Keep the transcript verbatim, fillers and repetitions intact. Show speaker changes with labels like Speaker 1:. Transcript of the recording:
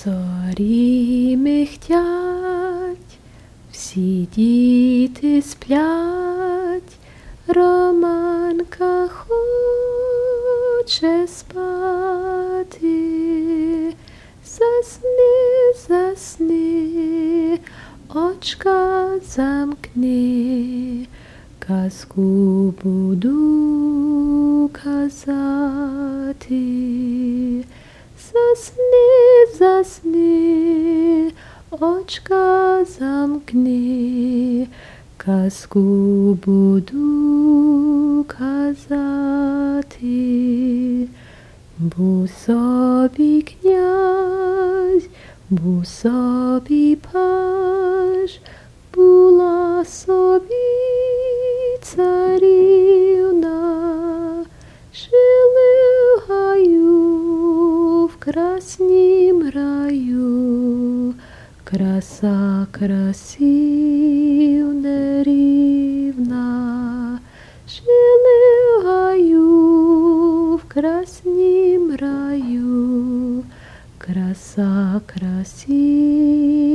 Speaker 1: Зорі михтять, всі діти сплять, Романка хоче спати. Засни, засни, очка замкни, казку буду казати. Засни, засни, очка замкни, казку буду казати. Був собі князь, був собі паж, була собі царівна, жили в гаю, в краснім раю, краса красів нерівна. Жили в гаю, в краснім раю, краса красів